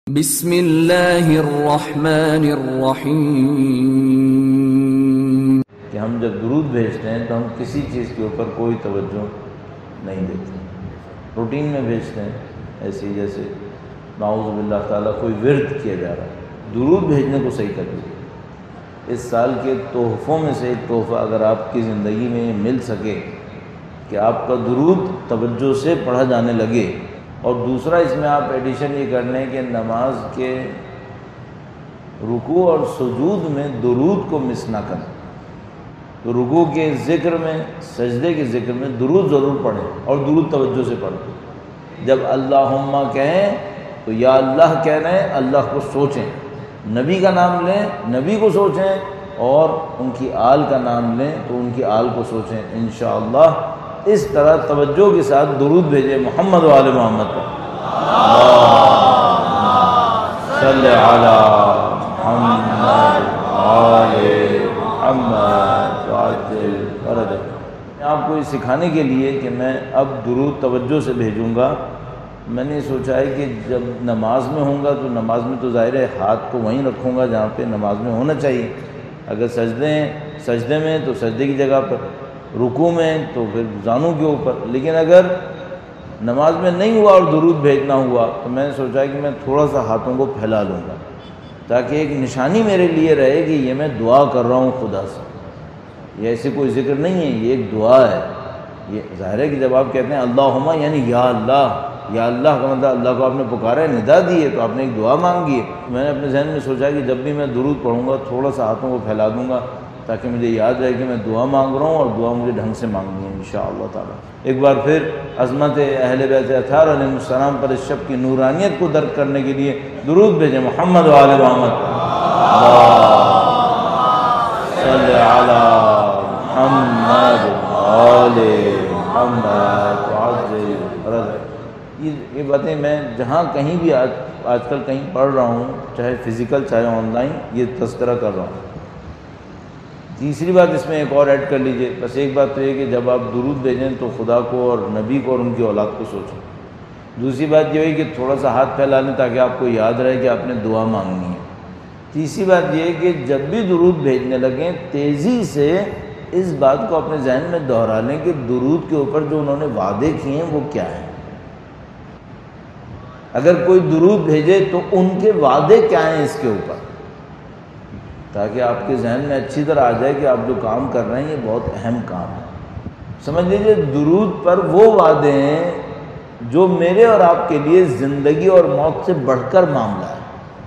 بسم اللہ الرحمن الرحیم۔ کہ ہم جب درود بھیجتے ہیں تو ہم کسی چیز کے اوپر کوئی توجہ نہیں دیتے، روٹین میں بھیجتے ہیں، ایسے ہی جیسے نعوذ باللہ تعالیٰ کوئی ورد کیا جا رہا ہے۔ درود بھیجنے کو صحیح کر لیجیے۔ اس سال کے تحفوں میں سے ایک تحفہ اگر آپ کی زندگی میں مل سکے کہ آپ کا درود توجہ سے پڑھا جانے لگے، اور دوسرا اس میں آپ ایڈیشن یہ کر لیں کہ نماز کے رکوع اور سجود میں درود کو مس نہ کریں، تو رکوع کے ذکر میں، سجدے کے ذکر میں درود ضرور پڑھیں، اور درود توجہ سے پڑھیں۔ جب اللہم کہیں تو یا اللہ کہہ رہے ہیں، اللہ کو سوچیں، نبی کا نام لیں، نبی کو سوچیں، اور ان کی آل کا نام لیں تو ان کی آل کو سوچیں۔ انشاءاللہ اس طرح توجہ کے ساتھ درود بھیجیں محمد و آل محمد پر۔ صلی علی محمد آل محمد وعجل فرجہ۔ میں آپ کو یہ سکھانے کے لیے کہ میں اب درود توجہ سے بھیجوں گا، میں نے سوچا ہے کہ جب نماز میں ہوں گا تو نماز میں تو ظاہر ہے ہاتھ کو وہیں رکھوں گا جہاں پہ نماز میں ہونا چاہیے، اگر سجدے میں تو سجدے کی جگہ پر، رکوع میں تو پھر زانوں کے اوپر، لیکن اگر نماز میں نہیں ہوا اور درود بھیجنا ہوا تو میں نے سوچا کہ میں تھوڑا سا ہاتھوں کو پھیلا لوں گا، تاکہ ایک نشانی میرے لیے رہے کہ یہ میں دعا کر رہا ہوں خدا سے، یہ ایسے کوئی ذکر نہیں ہے، یہ ایک دعا ہے۔ یہ ظاہر ہے کہ جب آپ کہتے ہیں اللہم یعنی یا اللہ، یا اللہ کا مطلب اللہ کو آپ نے پکارا ہے، ندا دی ہے، تو آپ نے ایک دعا مانگی ہے۔ میں نے اپنے ذہن میں سوچا کہ جب بھی میں درود پڑھوں گا تھوڑا سا ہاتھوں کو پھیلا دوں گا، تاکہ مجھے یاد رہے کہ میں دعا مانگ رہا ہوں، اور دعا مجھے ڈھنگ سے مانگنی ہے انشاءاللہ تعالی۔ ایک بار پھر عظمت اہل بیت اطہار علیہ السلام پر اس شب کی نورانیت کو درک کرنے کے لیے درود بھیجیں محمد و آل محمد۔ صلی علی محمد آل محمد وعجل فرجہ۔ یہ باتیں میں جہاں کہیں بھی آج کل کہیں پڑھ رہا ہوں، چاہے فزیکل چاہے آن لائن، یہ تذکرہ کر رہا ہوں۔ تیسری بات اس میں ایک اور ایڈ کر لیجئے، بس ایک بات تو یہ کہ جب آپ درود بھیجیں تو خدا کو اور نبی کو اور ان کی اولاد کو سوچیں۔ دوسری بات یہ ہے کہ تھوڑا سا ہاتھ پھیلا لیں تاکہ آپ کو یاد رہے کہ آپ نے دعا مانگنی ہے۔ تیسری بات یہ ہے کہ جب بھی درود بھیجنے لگیں تیزی سے اس بات کو اپنے ذہن میں دہرا لیں کہ درود کے اوپر جو انہوں نے وعدے کیے ہیں وہ کیا ہیں۔ اگر کوئی درود بھیجے تو ان کے وعدے کیا ہیں اس کے اوپر، تاکہ آپ کے ذہن میں اچھی طرح آ جائے کہ آپ جو کام کر رہے ہیں یہ بہت اہم کام ہے۔ سمجھ لیجیے درود پر وہ وعدے ہیں جو میرے اور آپ کے لیے زندگی اور موت سے بڑھ کر معاملہ ہے۔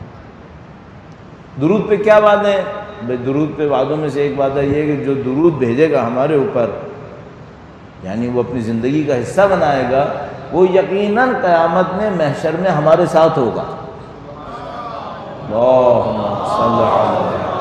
درود پہ کیا وعدے ہیں؟ بھئی درود پہ وعدوں میں سے ایک وعدہ یہ ہے کہ جو درود بھیجے گا ہمارے اوپر، یعنی وہ اپنی زندگی کا حصہ بنائے گا، وہ یقیناً قیامت میں محشر میں ہمارے ساتھ ہوگا۔ اللہم صلی علی۔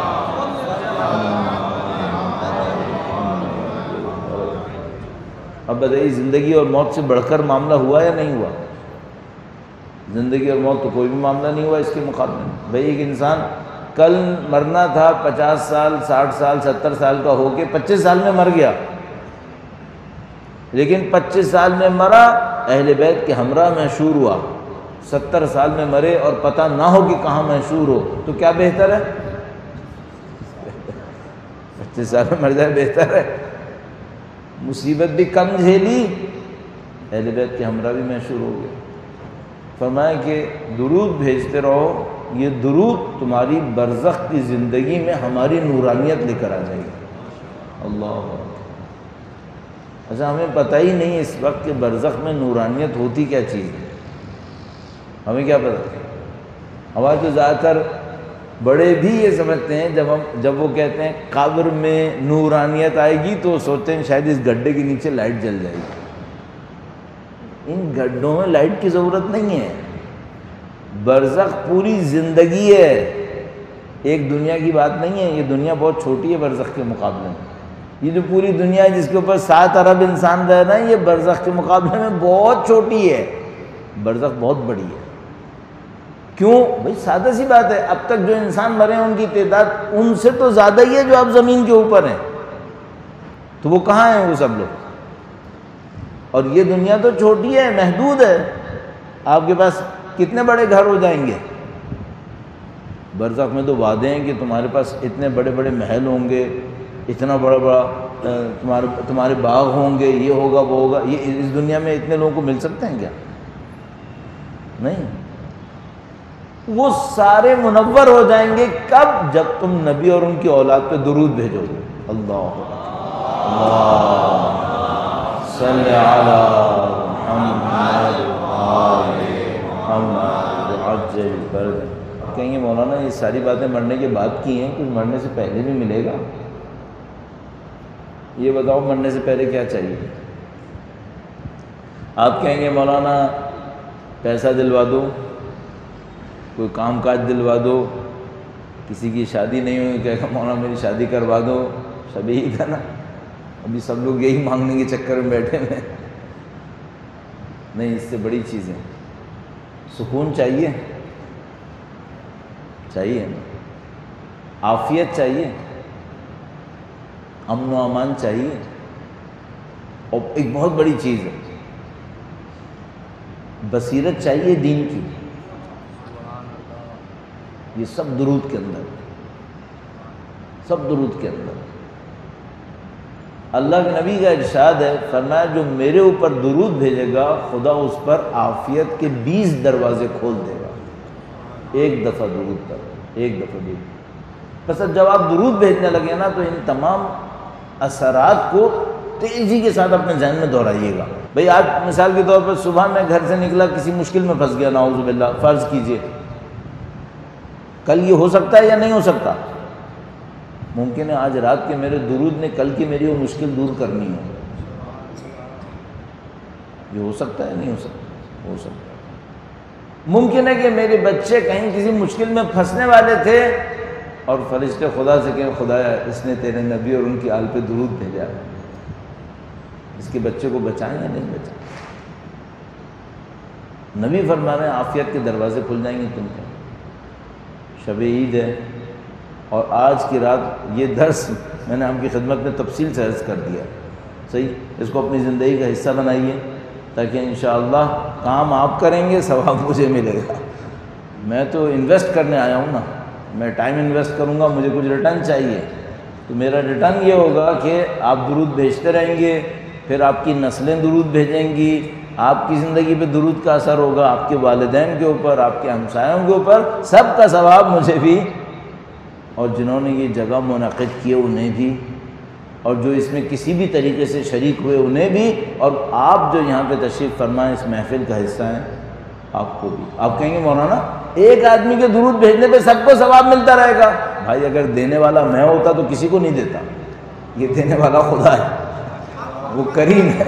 اب بتائیے زندگی اور موت سے بڑھ کر معاملہ ہوا یا نہیں ہوا؟ زندگی اور موت تو کوئی بھی معاملہ نہیں ہوا اس کے مقابلے میں۔ بھئی ایک انسان کل مرنا تھا، 50 سال 60 سال 70 سال کا ہو کے 25 سال میں مر گیا، لیکن 25 سال میں مرا اہل بیت کے ہمراہ محشور ہوا، 70 سال میں مرے اور پتہ نہ ہو کہ کہاں محشور ہو، تو کیا بہتر ہے؟ 25 سال میں مر جائے بہتر ہے۔ مصیبت بھی کم جھیلی، اہل بیت کے ہمراہ بھی محشور ہو گئے۔ فرمایا کہ درود بھیجتے رہو، یہ درود تمہاری برزخ کی زندگی میں ہماری نورانیت لے کر آ جائے گی۔ اللہ اچھا، ہمیں پتہ ہی نہیں اس وقت کہ برزخ میں نورانیت ہوتی کیا چیز ہے، ہمیں کیا پتہ؟ ہمارے تو زیادہ تر بڑے بھی یہ سمجھتے ہیں جب وہ کہتے ہیں قبر میں نورانیت آئے گی تو سوچتے ہیں شاید اس گڈھے کے نیچے لائٹ جل جائے گی۔ ان گڈھوں میں لائٹ کی ضرورت نہیں ہے، برزخ پوری زندگی ہے، ایک دنیا کی بات نہیں ہے، یہ دنیا بہت چھوٹی ہے برزخ کے مقابلے میں۔ یہ جو پوری دنیا ہے جس کے اوپر 7 ارب انسان رہ رہے ہیں، یہ برزخ کے مقابلے میں بہت چھوٹی ہے، برزخ بہت بڑی ہے۔ کیوں؟ بھئی سادہ سی بات ہے، اب تک جو انسان مرے ہیں ان کی تعداد ان سے تو زیادہ ہی ہے جو اب زمین کے اوپر ہیں، تو وہ کہاں ہیں وہ سب لوگ؟ اور یہ دنیا تو چھوٹی ہے، محدود ہے، آپ کے پاس کتنے بڑے گھر ہو جائیں گے؟ برزخ میں تو وعدے ہیں کہ تمہارے پاس اتنے بڑے بڑے محل ہوں گے، اتنا بڑا بڑا تمہارے باغ ہوں گے، یہ ہوگا وہ ہوگا۔ یہ اس دنیا میں اتنے لوگوں کو مل سکتے ہیں کیا؟ نہیں۔ وہ سارے منور ہو جائیں گے کب؟ جب تم نبی اور ان کی اولاد پہ درود بھیجو گے۔ اللہ صلی علی محمد آل محمد عجل فرج۔ کہیں گے مولانا یہ ساری باتیں مرنے کے بعد کی ہیں، کچھ مرنے سے پہلے بھی ملے گا؟ یہ بتاؤ مرنے سے پہلے کیا چاہیے؟ آپ کہیں گے مولانا پیسہ دلوا دو، کوئی کام کاج دلوا دو، کسی کی شادی نہیں ہوئی کہے گا مولانا میری شادی کروا دو، سب یہی تھا نا، ابھی سب لوگ یہی مانگنے کے چکر میں بیٹھے ہوئے۔ نہیں، اس سے بڑی چیزیں، سکون چاہیے، چاہیے نا، عافیت چاہیے، امن و امان چاہیے، اور ایک بہت بڑی چیز ہے بصیرت چاہیے دین کی۔ یہ سب درود کے اندر، سب درود کے اندر۔ اللہ کے نبی کا ارشاد ہے، فرمایا جو میرے اوپر درود بھیجے گا خدا اس پر عافیت کے 20 دروازے کھول دے گا، ایک دفعہ درود پر، ایک دفعہ درود۔ بس جب آپ درود بھیجنے لگے نا تو ان تمام اثرات کو تیزی کے ساتھ اپنے ذہن میں دہرائیے گا۔ بھئی آج مثال کے طور پر صبح میں گھر سے نکلا، کسی مشکل میں پھنس گیا، نعوذ باللہ، فرض کیجئے، کل یہ ہو سکتا ہے یا نہیں ہو سکتا؟ ممکن ہے آج رات کے میرے درود نے کل کی میری وہ مشکل دور کرنی ہو۔ یہ ہو سکتا ہے نہیں ہو سکتا؟ ہو سکتا ہے۔ ممکن ہے کہ میرے بچے کہیں کسی مشکل میں پھنسنے والے تھے اور فرشتے خدا سے کہیں خدایا اس نے تیرے نبی اور ان کی آل پہ درود بھیجا، اس کے بچے کو بچائیں یا نہیں بچائیں؟ نبی فرما رہے ہیں عافیت کے دروازے کھل جائیں گے تم کو۔ شب عید ہے اور آج کی رات یہ درس میں نے آپ کی خدمت میں تفصیل سے عرض کر دیا، صحیح؟ اس کو اپنی زندگی کا حصہ بنائیے تاکہ انشاءاللہ کام آپ کریں گے، ثواب مجھے ملے گا۔ میں تو انویسٹ کرنے آیا ہوں نا، میں ٹائم انویسٹ کروں گا، مجھے کچھ ریٹرن چاہیے، تو میرا ریٹرن یہ ہوگا کہ آپ درود بھیجتے رہیں گے، پھر آپ کی نسلیں درود بھیجیں گی، آپ کی زندگی پہ درود کا اثر ہوگا، آپ کے والدین کے اوپر، آپ کے ہمسایوں کے اوپر، سب کا ثواب مجھے بھی، اور جنہوں نے یہ جگہ منعقد کیے انہیں بھی، اور جو اس میں کسی بھی طریقے سے شریک ہوئے انہیں بھی، اور آپ جو یہاں پہ تشریف فرمائیں اس محفل کا حصہ ہیں آپ کو بھی۔ آپ کہیں گے مولانا ایک آدمی کے درود بھیجنے پہ سب کو ثواب ملتا رہے گا؟ بھائی اگر دینے والا میں ہوتا تو کسی کو نہیں دیتا، یہ دینے والا خدا ہے، وہ کریم ہے۔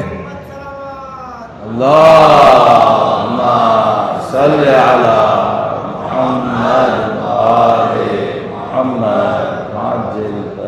اللہم صلی علی محمد آل محمد عجل